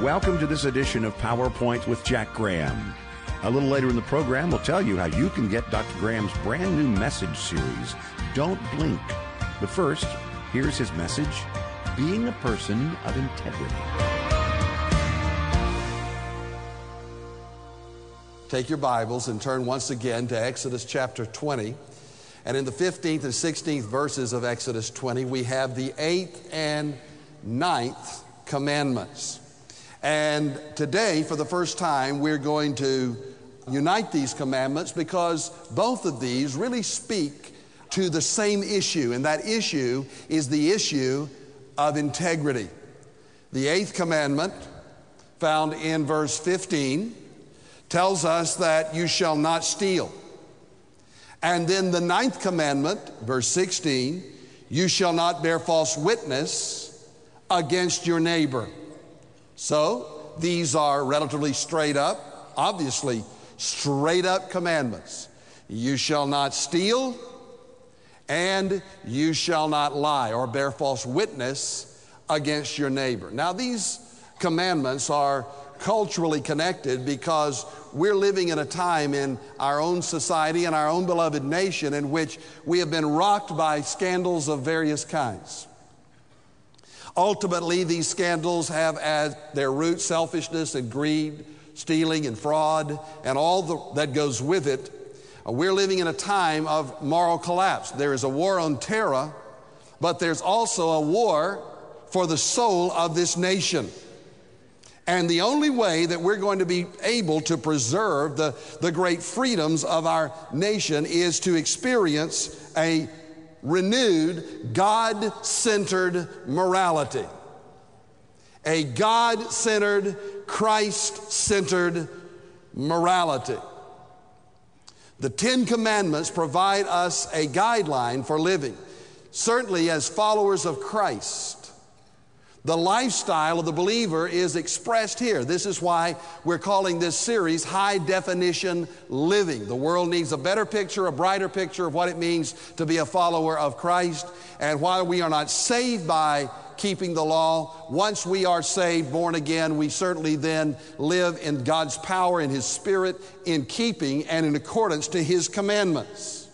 Welcome to this edition of PowerPoint with Jack Graham. A little later in the program, we'll tell you how you can get Dr. Graham's brand new message series, Don't Blink. But first, here's his message, Being a Person of Integrity. Take your Bibles and turn once again to Exodus chapter 20. And in the 15th and 16th verses of Exodus 20, we have the 8th and 9th commandments. And today, for the first time, we're going to unite these commandments because both of these really speak to the same issue, and that issue is the issue of integrity. The 8th commandment, found in verse 15, tells us that you shall not steal. And then the 9th commandment, verse 16, you shall not bear false witness against your neighbor. So these are relatively straight up, obviously straight up commandments. You shall not steal, and you shall not lie or bear false witness against your neighbor. Now these commandments are culturally connected because we're living in a time in our own society and our own beloved nation in which we have been rocked by scandals of various kinds. Ultimately, these scandals have as their root selfishness and greed, stealing and fraud, and all that goes with it. We're living in a time of moral collapse. There is a war on terror, but there's also a war for the soul of this nation. And the only way that we're going to be able to preserve the great freedoms of our nation is to experience a renewed, God-centered morality. A God-centered, Christ-centered morality. The 10 Commandments provide us a guideline for living. Certainly as followers of Christ, the lifestyle of the believer is expressed here. This is why we're calling this series High Definition Living. The world needs a better picture, a brighter picture of what it means to be a follower of Christ. And while we are not saved by keeping the law, once we are saved, born again, we certainly then live in God's power and His Spirit in keeping and in accordance to His commandments.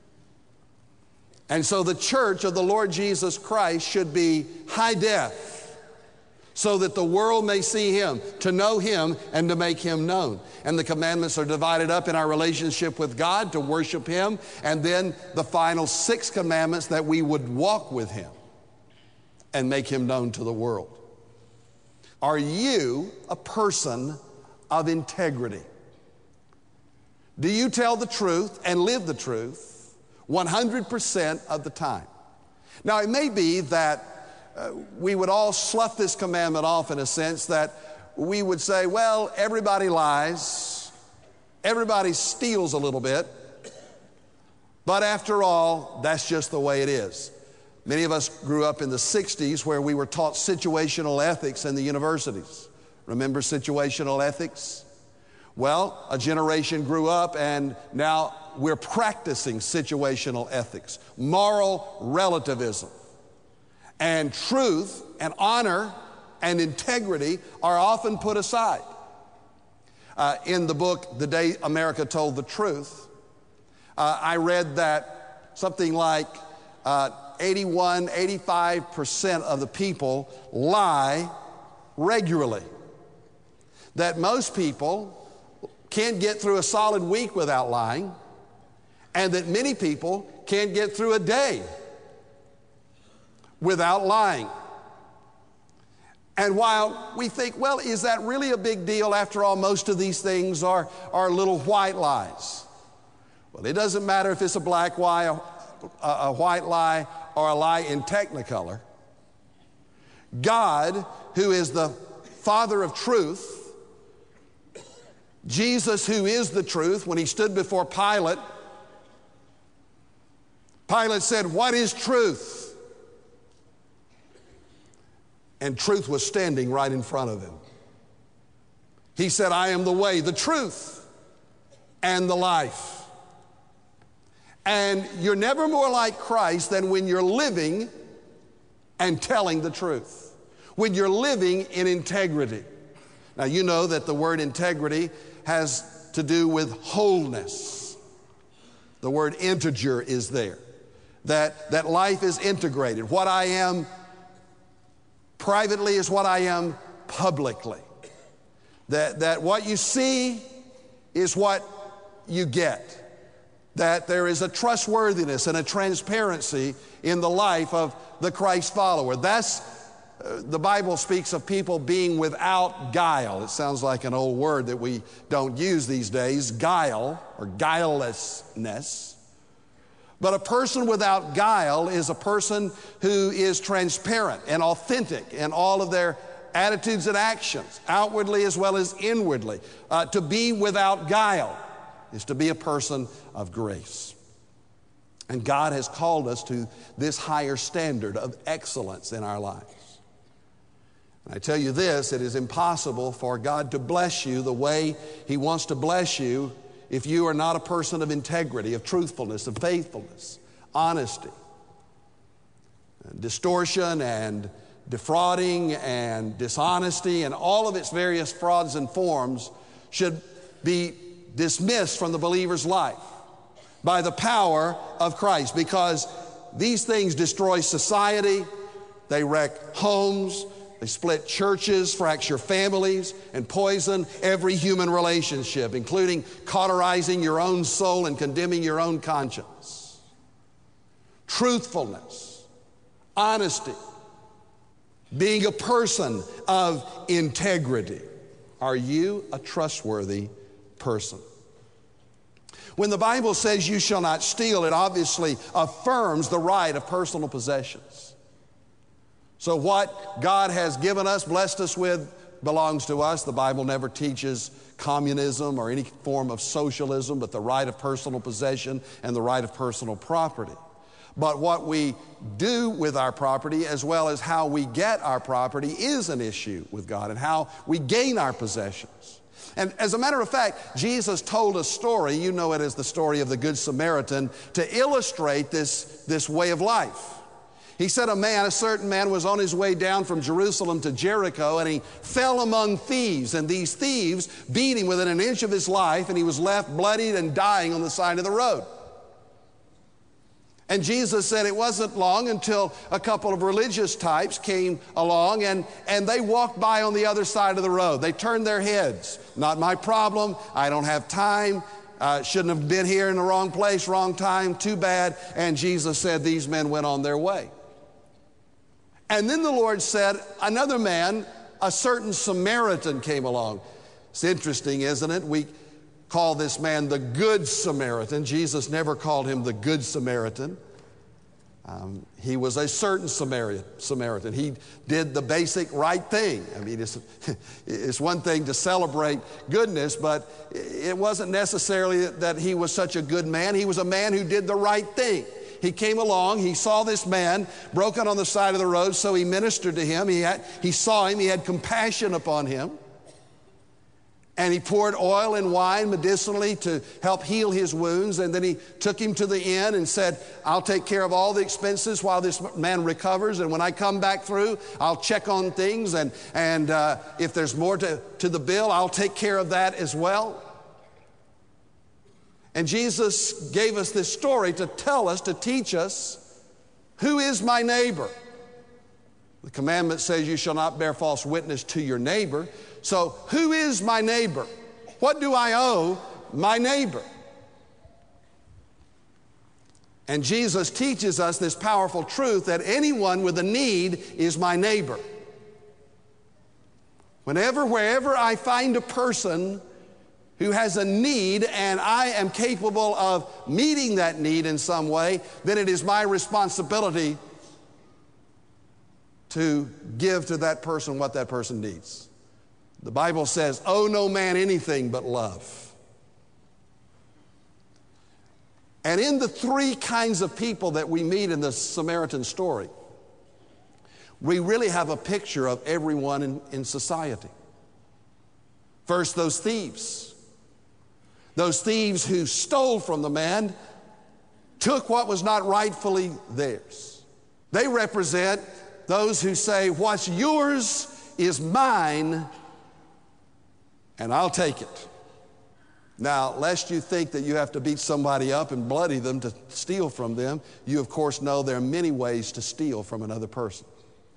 And so the church of the Lord Jesus Christ should be high def, so that the world may see Him, to know Him, and to make Him known. And the commandments are divided up in our relationship with God to worship Him, and then the final 6 commandments that we would walk with Him and make Him known to the world. Are you a person of integrity? Do you tell the truth and live the truth 100% of the time? Now, it may be that we would all slough this commandment off in a sense that we would say, well, everybody lies, everybody steals a little bit, but after all, that's just the way it is. Many of us grew up in the 60s where we were taught situational ethics in the universities. Remember situational ethics? Well, a generation grew up and now we're practicing situational ethics, moral relativism. And truth and honor and integrity are often put aside. In the book, The Day America Told the Truth, I read that something like 85% of the people lie regularly. That most people can't get through a solid week without lying, and that many people can't get through a day without lying. And while we think, well, is that really a big deal? After all, most of these things are little white lies. Well, it doesn't matter if it's a black lie, a white lie, or a lie in technicolor. God, who is the Father of truth, Jesus, who is the truth, when He stood before Pilate, Pilate said, "What is truth?" And truth was standing right in front of him. He said, "I am the way, the truth, and the life." And you're never more like Christ than when you're living and telling the truth, when you're living in integrity. Now, you know that the word integrity has to do with wholeness. The word integer is there. That life is integrated. What I am privately is what I am publicly. That what you see is what you get. That there is a trustworthiness and a transparency in the life of the Christ follower. That's the Bible speaks of people being without guile. It sounds like an old word that we don't use these days, guile or guilelessness. But a person without guile is a person who is transparent and authentic in all of their attitudes and actions, outwardly as well as inwardly. To be without guile is to be a person of grace. And God has called us to this higher standard of excellence in our lives. And I tell you this, it is impossible for God to bless you the way He wants to bless you if you are not a person of integrity, of truthfulness, of faithfulness, honesty. Distortion and defrauding and dishonesty and all of its various frauds and forms should be dismissed from the believer's life by the power of Christ, because these things destroy society, they wreck homes, they split churches, fracture families, and poison every human relationship, including cauterizing your own soul and condemning your own conscience. Truthfulness, honesty, being a person of integrity. Are you a trustworthy person? When the Bible says you shall not steal, it obviously affirms the right of personal possessions. So what God has given us, blessed us with, belongs to us. The Bible never teaches communism or any form of socialism, but the right of personal possession and the right of personal property. But what we do with our property, as well as how we get our property, is an issue with God, and how we gain our possessions. And as a matter of fact, Jesus told a story, you know it as the story of the Good Samaritan, to illustrate this way of life. He said a certain man was on his way down from Jerusalem to Jericho, and he fell among thieves, and these thieves beat him within an inch of his life, and he was left bloodied and dying on the side of the road. And Jesus said it wasn't long until a couple of religious types came along, and they walked by on the other side of the road. They turned their heads. Not my problem. I don't have time. Shouldn't have been here in the wrong place, wrong time. Too bad. And Jesus said these men went on their way. And then the Lord said, another man, a certain Samaritan, came along. It's interesting, isn't it? We call this man the Good Samaritan. Jesus never called him the Good Samaritan. He was a certain Samaritan. He did the basic right thing. I mean, it's one thing to celebrate goodness, but it wasn't necessarily that he was such a good man. He was a man who did the right thing. He came along, he saw this man broken on the side of the road, so he ministered to him. He saw him, he had compassion upon him. And he poured oil and wine medicinally to help heal his wounds. And then he took him to the inn and said, I'll take care of all the expenses while this man recovers. And when I come back through, I'll check on things. And if there's more to the bill, I'll take care of that as well. And Jesus gave us this story to tell us, to teach us, who is my neighbor? The commandment says you shall not bear false witness to your neighbor. So who is my neighbor? What do I owe my neighbor? And Jesus teaches us this powerful truth that anyone with a need is my neighbor. Wherever I find a person who has a need and I am capable of meeting that need in some way, then it is my responsibility to give to that person what that person needs. The Bible says, owe no man anything but love. And in the three kinds of people that we meet in the Samaritan story, we really have a picture of everyone in society. First, those thieves. Those thieves who stole from the man, took what was not rightfully theirs. They represent those who say, what's yours is mine, and I'll take it. Now, lest you think that you have to beat somebody up and bloody them to steal from them, you of course know there are many ways to steal from another person.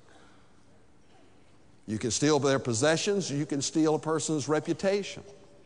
You can steal their possessions, you can steal a person's reputation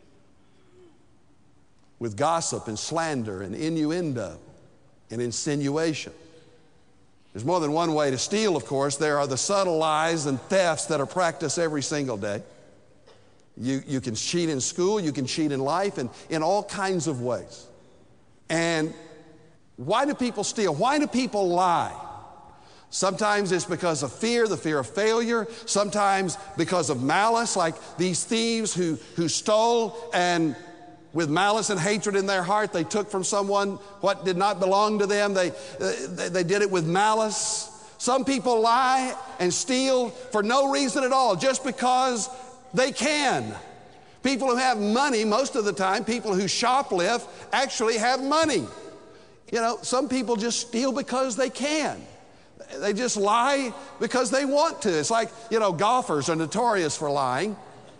with gossip and slander and innuendo and insinuation. There's more than one way to steal, of course. There are the subtle lies and thefts that are practiced every single day. You can cheat in school, you can cheat in life, and in all kinds of ways. And why do people steal? Why do people lie? Sometimes it's because of fear, the fear of failure. Sometimes because of malice, like these thieves who stole, and with malice and hatred in their heart, they took from someone what did not belong to them. They did it with malice. Some people lie and steal for no reason at all, just because they can. People who have money, most of the time, people who shoplift actually have money. You know, some people just steal because they can. They just lie because they want to. It's like, you know, golfers are notorious for lying.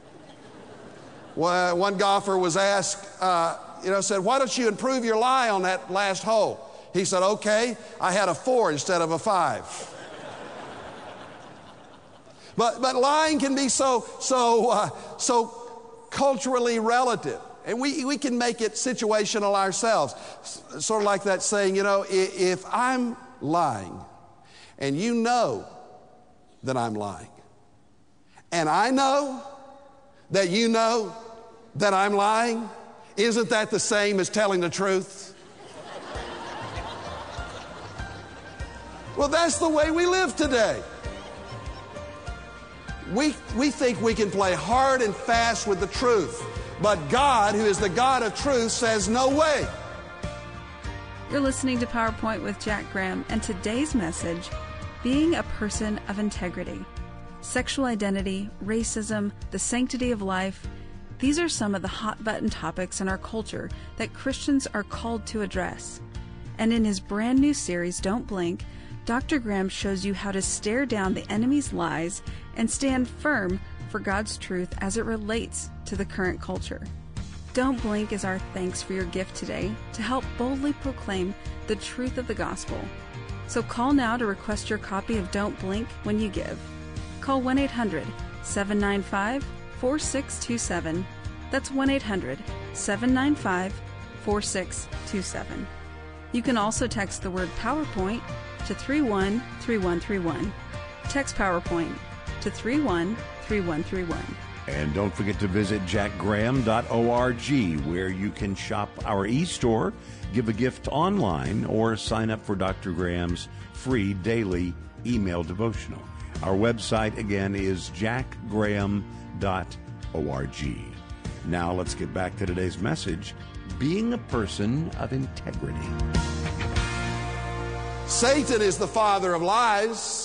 One golfer was asked, said, why don't you improve your lie on that last hole? He said, okay, I had a 4 instead of a 5. But lying can be so culturally relative. And we can make it situational ourselves. Sort of like that saying, you know, if I'm lying and you know that I'm lying, and I know that you know that I'm lying, isn't that the same as telling the truth? Well, that's the way we live today. We think we can play hard and fast with the truth, but God, who is the God of truth, says no way. You're listening to PowerPoint with Jack Graham, and today's message, being a person of integrity. Sexual identity, racism, the sanctity of life, these are some of the hot-button topics in our culture that Christians are called to address. And in his brand new series, Don't Blink, Dr. Graham shows you how to stare down the enemy's lies and stand firm for God's truth as it relates to the current culture. Don't Blink is our thanks for your gift today to help boldly proclaim the truth of the gospel. So call now to request your copy of Don't Blink when you give. Call 1-800-795-4627. That's 1-800-795-4627. You can also text the word PowerPoint to 313131. Text PowerPoint to 313131. And don't forget to visit jackgraham.org, where you can shop our e-store, give a gift online, or sign up for Dr. Graham's free daily email devotional. Our website, again, is jackgraham.org. Now let's get back to today's message, being a person of integrity. Satan is the father of lies.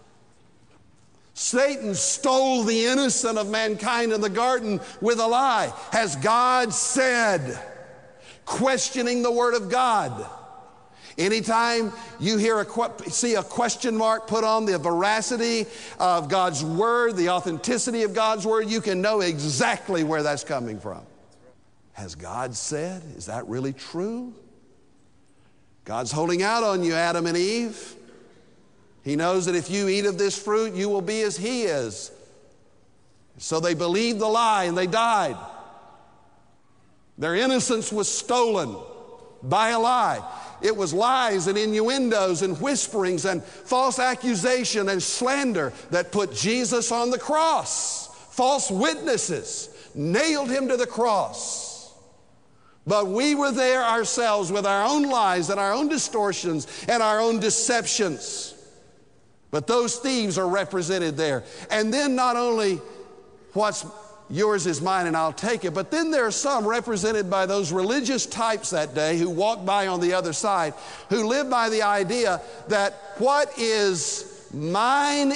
Satan stole the innocent of mankind in the garden with a lie. Has God said? Questioning the Word of God. Anytime you see a question mark put on the veracity of God's Word, the authenticity of God's Word, you can know exactly where that's coming from. Has God said? Is that really true? God's holding out on you, Adam and Eve. He knows that if you eat of this fruit, you will be as He is. So they believed the lie and they died. Their innocence was stolen by a lie. It was lies and innuendos and whisperings and false accusation and slander that put Jesus on the cross. False witnesses nailed Him to the cross. But we were there ourselves with our own lies and our own distortions and our own deceptions. But those thieves are represented there. And then not only what's yours is mine and I'll take it, but then there are some represented by those religious types that day who walked by on the other side, who live by the idea that what is mine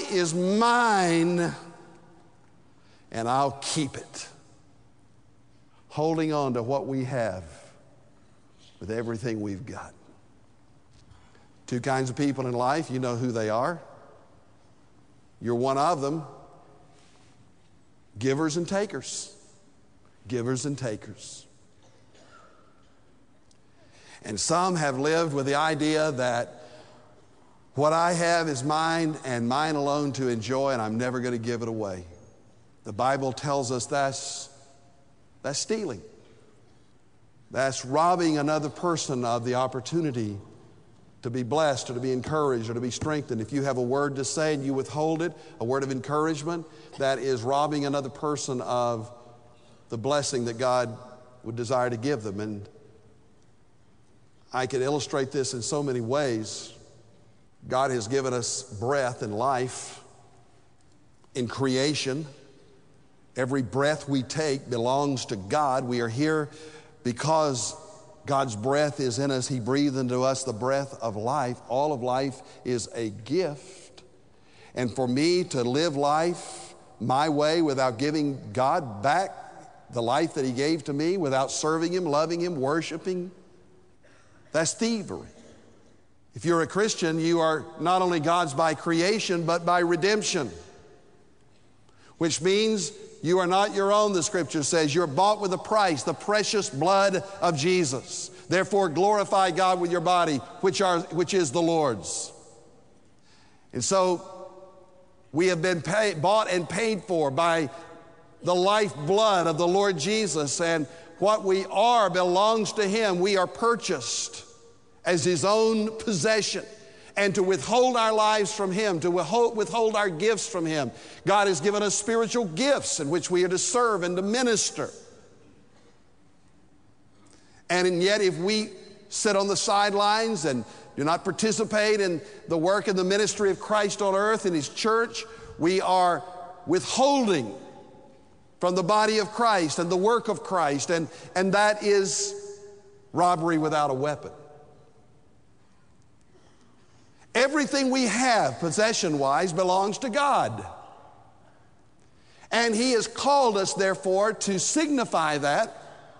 and I'll keep it. Holding on to what we have with everything we've got. Two kinds of people in life, you know who they are. You're one of them. Givers and takers. givers and takers. And some have lived with the idea that what I have is mine and mine alone to enjoy, and I'm never going to give it away. The Bible tells us that's stealing. That's robbing another person of the opportunity to be blessed or to be encouraged or to be strengthened. If you have a word to say and you withhold it, a word of encouragement, that is robbing another person of the blessing that God would desire to give them. And I could illustrate this in so many ways. God has given us breath and life in creation. Every breath we take belongs to God. We are here because God's breath is in us. He breathed into us the breath of life. All of life is a gift. And for me to live life my way without giving God back the life that He gave to me, without serving Him, loving Him, worshiping, that's thievery. If you're a Christian, you are not only God's by creation, but by redemption, which means you are not your own, the Scripture says. You're bought with a price, the precious blood of Jesus. Therefore, glorify God with your body, which is the Lord's. And so, we have been bought and paid for by the lifeblood of the Lord Jesus, and what we are belongs to Him. We are purchased as His own possession. And to withhold our lives from Him, to withhold our gifts from Him, God has given us spiritual gifts in which we are to serve and to minister. And yet if we sit on the sidelines and do not participate in the work and the ministry of Christ on earth in His church, we are withholding from the body of Christ and the work of Christ, and that is robbery without a weapon. Everything we have, possession-wise, belongs to God. And He has called us, therefore, to signify that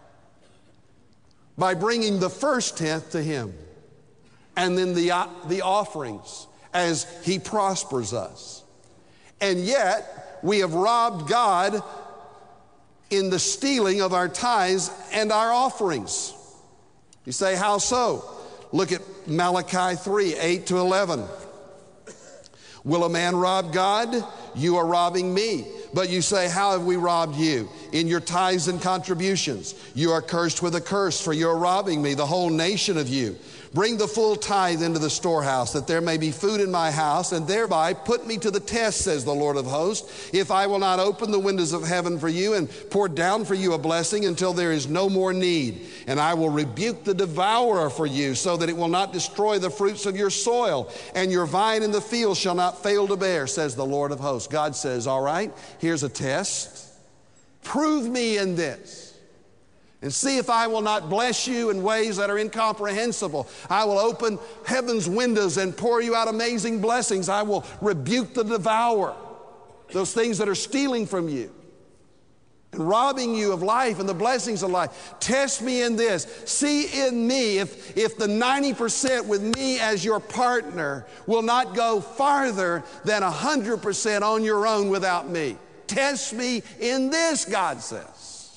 by bringing the first tenth to Him, and then the offerings as He prospers us. And yet, we have robbed God in the stealing of our tithes and our offerings. You say, how so? Look at Malachi 3, 8 to 11. Will a man rob God? You are robbing me. But you say, how have we robbed you? In your tithes and contributions. You are cursed with a curse, for you are robbing me, the whole nation of you. Bring the full tithe into the storehouse, that there may be food in my house, and thereby put me to the test, says the Lord of hosts, if I will not open the windows of heaven for you and pour down for you a blessing until there is no more need. And I will rebuke the devourer for you, so that it will not destroy the fruits of your soil, and your vine in the field shall not fail to bear, says the Lord of hosts. God says, all right, here's a test. Prove me in this, and see if I will not bless you in ways that are incomprehensible. I will open heaven's windows and pour you out amazing blessings. I will rebuke the devourer, those things that are stealing from you and robbing you of life and the blessings of life. Test me in this. See in me if the 90% with me as your partner will not go farther than 100% on your own without me. Test me in this, God says.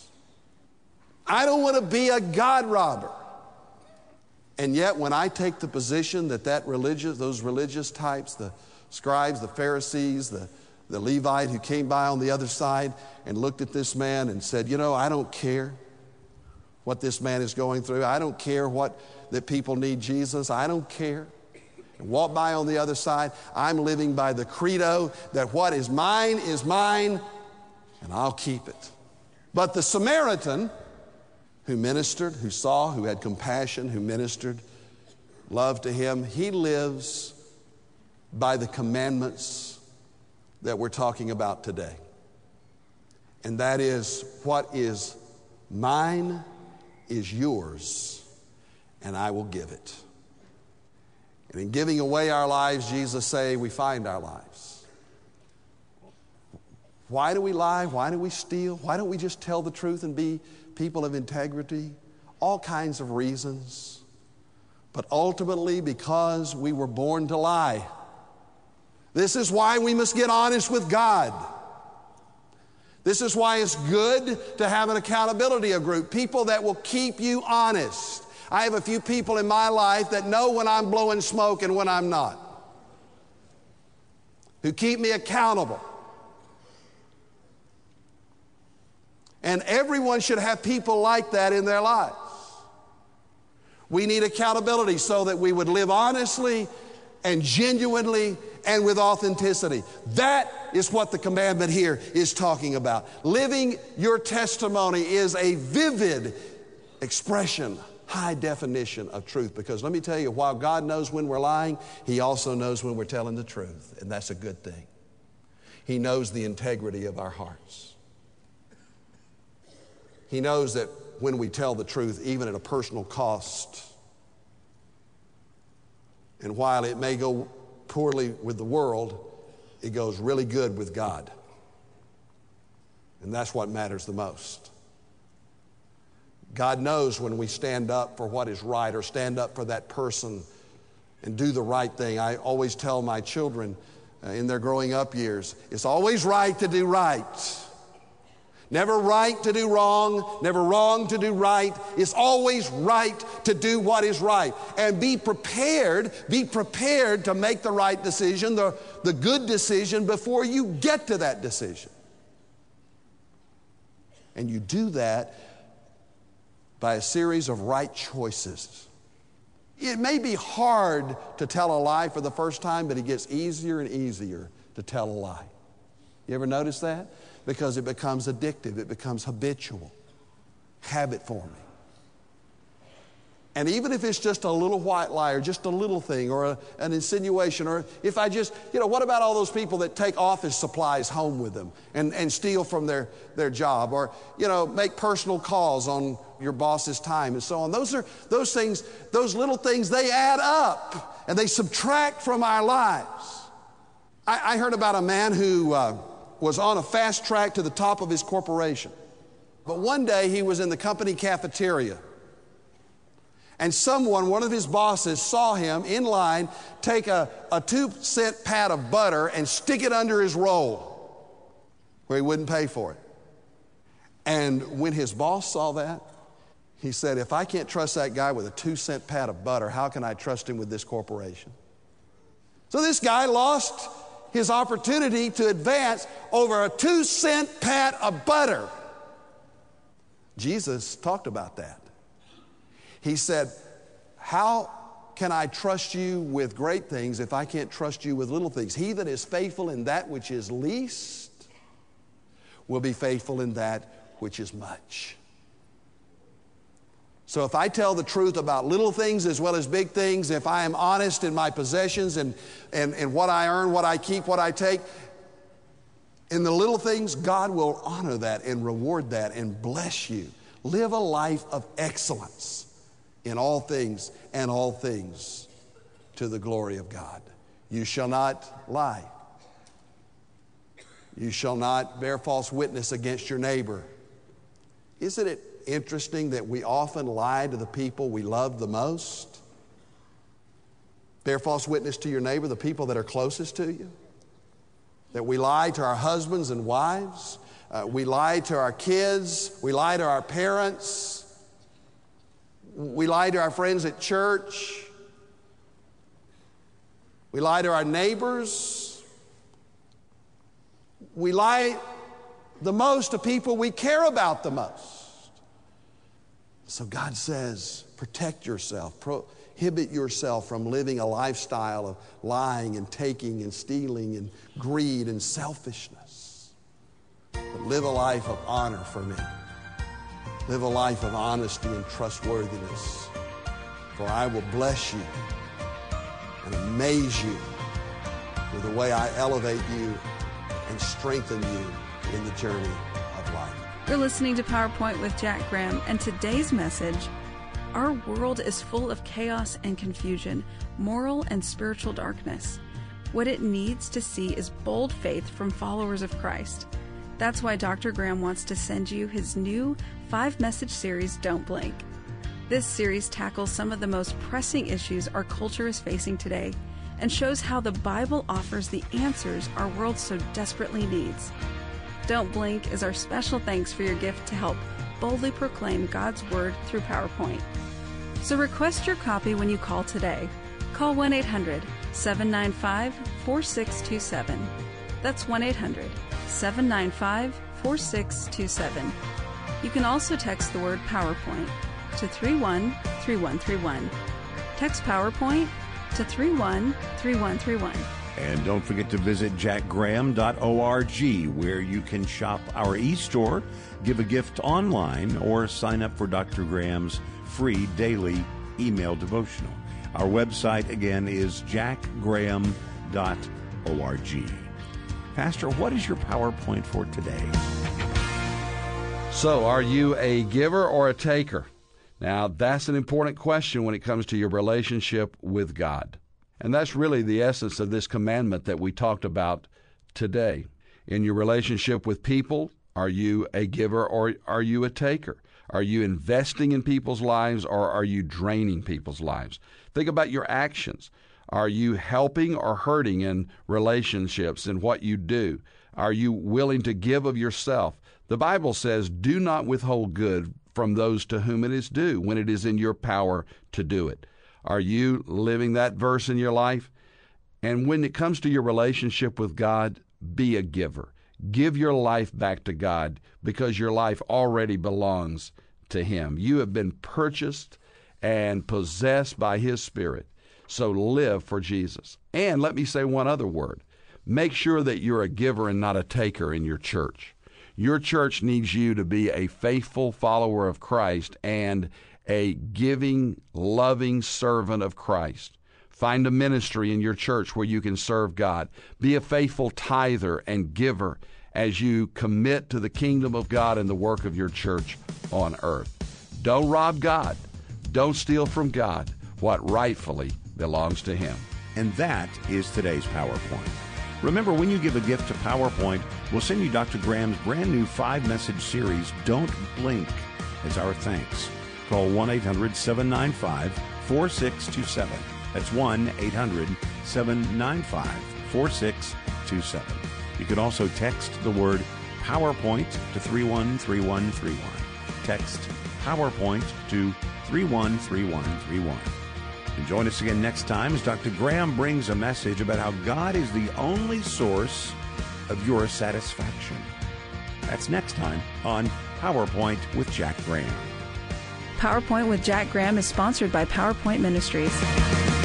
I don't want to be a God robber. And yet when I take the position that those religious types, the scribes, the Pharisees, the Levite who came by on the other side and looked at this man and said, you know, I don't care what this man is going through. I don't care that people need Jesus. I don't care. And walk by on the other side. I'm living by the credo that what is mine, and I'll keep it. But the Samaritan who ministered, who saw, who had compassion, who ministered, love to him, he lives by the commandments that we're talking about today. And that is, what is mine is yours, and I will give it. And in giving away our lives, Jesus say, we find our lives. Why do we lie? Why do we steal? Why don't we just tell the truth and be people of integrity? All kinds of reasons. But ultimately, because we were born to lie. This is why we must get honest with God. This is why it's good to have an accountability group, people that will keep you honest. I have a few people in my life that know when I'm blowing smoke and when I'm not, who keep me accountable. And everyone should have people like that in their lives. We need accountability so that we would live honestly and genuinely and with authenticity. That is what the commandment here is talking about. Living your testimony is a vivid expression, high definition of truth. Because let me tell you, while God knows when we're lying, He also knows when we're telling the truth. And that's a good thing. He knows the integrity of our hearts. He knows that when we tell the truth, even at a personal cost, and while it may go poorly with the world, it goes really good with God. And that's what matters the most. God knows when we stand up for what is right or stand up for that person and do the right thing. I always tell my children in their growing up years, it's always right to do right. Never right to do wrong, never wrong to do right. It's always right to do what is right. And be prepared to make the right decision, the good decision before you get to that decision. And you do that by a series of right choices. It may be hard to tell a lie for the first time, but it gets easier and easier to tell a lie. You ever notice that? Because it becomes addictive, it becomes habitual, habit forming. And even if it's just a little white lie or just a little thing or an insinuation, or if I just, what about all those people that take office supplies home with them and steal from their job, or, make personal calls on your boss's time and so on. Those things, those little things, they add up and they subtract from our lives. I heard about a man who was on a fast track to the top of his corporation. But one day he was in the company cafeteria, and one of his bosses, saw him in line take a 2-cent pat of butter and stick it under his roll where he wouldn't pay for it. And when his boss saw that, he said, if I can't trust that guy with a 2-cent pat of butter, how can I trust him with this corporation? So this guy lost his opportunity to advance over a 2-cent pat of butter. Jesus talked about that. He said, how can I trust you with great things if I can't trust you with little things? He that is faithful in that which is least will be faithful in that which is much. So if I tell the truth about little things as well as big things, if I am honest in my possessions and what I earn, what I keep, what I take, in the little things, God will honor that and reward that and bless you. Live a life of excellence in all things, and all things to the glory of God. You shall not lie. You shall not bear false witness against your neighbor. Isn't it interesting that we often lie to the people we love the most? Bear false witness to your neighbor, the people that are closest to you. That we lie to our husbands and wives. We lie to our kids. We lie to our parents. We lie to our friends at church. We lie to our neighbors. We lie the most to people we care about the most. So God says, protect yourself, prohibit yourself from living a lifestyle of lying and taking and stealing and greed and selfishness. But live a life of honor for me. Live a life of honesty and trustworthiness, for I will bless you and amaze you with the way I elevate you and strengthen you in the journey of life. You're listening to PowerPoint with Jack Graham, and today's message: our world is full of chaos and confusion, moral and spiritual darkness. What it needs to see is bold faith from followers of Christ. That's why Dr. Graham wants to send you his new 5-message series, Don't Blink. This series tackles some of the most pressing issues our culture is facing today and shows how the Bible offers the answers our world so desperately needs. Don't Blink is our special thanks for your gift to help boldly proclaim God's Word through PowerPoint. So request your copy when you call today. Call 1-800-795-4627. That's 1-800-795-4627. You can also text the word PowerPoint to 313131. Text PowerPoint to 313131. And don't forget to visit jackgraham.org, where you can shop our e-store, give a gift online, or sign up for Dr. Graham's free daily email devotional. Our website, again, is jackgraham.org. Pastor, what is your PowerPoint for today? So, are you a giver or a taker? Now, that's an important question when it comes to your relationship with God. And that's really the essence of this commandment that we talked about today. In your relationship with people, are you a giver or are you a taker? Are you investing in people's lives or are you draining people's lives? Think about your actions. Are you helping or hurting in relationships in what you do? Are you willing to give of yourself? The Bible says, do not withhold good from those to whom it is due when it is in your power to do it. Are you living that verse in your life? And when it comes to your relationship with God, be a giver. Give your life back to God because your life already belongs to Him. You have been purchased and possessed by His Spirit. So live for Jesus. And let me say one other word. Make sure that you're a giver and not a taker in your church. Your church needs you to be a faithful follower of Christ and a giving, loving servant of Christ. Find a ministry in your church where you can serve God. Be a faithful tither and giver as you commit to the kingdom of God and the work of your church on earth. Don't rob God. Don't steal from God what rightfully belongs to Him. And that is today's PowerPoint. Remember, when you give a gift to PowerPoint, we'll send you Dr. Graham's brand new 5-message series, Don't Blink, as our thanks. Call 1-800-795-4627. That's 1-800-795-4627. You can also text the word PowerPoint to 313131. Text PowerPoint to 313131. And join us again next time as Dr. Graham brings a message about how God is the only source of your satisfaction. That's next time on PowerPoint with Jack Graham. PowerPoint with Jack Graham is sponsored by PowerPoint Ministries.